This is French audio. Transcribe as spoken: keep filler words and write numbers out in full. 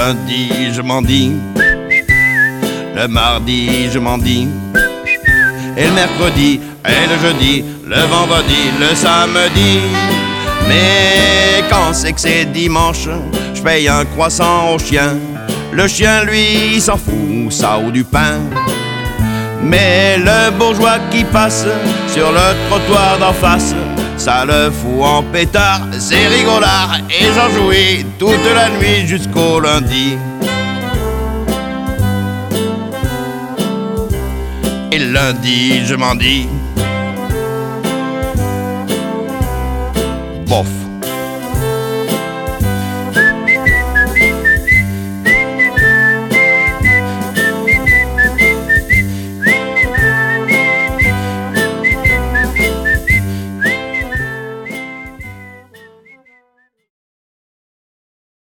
lundi, je m'en dis. Le mardi, je m'en dis. Et le mercredi, et le jeudi, le vendredi, le samedi. Mais quand c'est que c'est dimanche, je paye un croissant au chien. Le chien, lui, il s'en fout, ça ou du pain. Mais le bourgeois qui passe sur le trottoir d'en face, ça le fout en pétard, c'est rigolard. Et j'en jouis toute la nuit jusqu'au lundi. Et lundi, je m'en dis. Bof.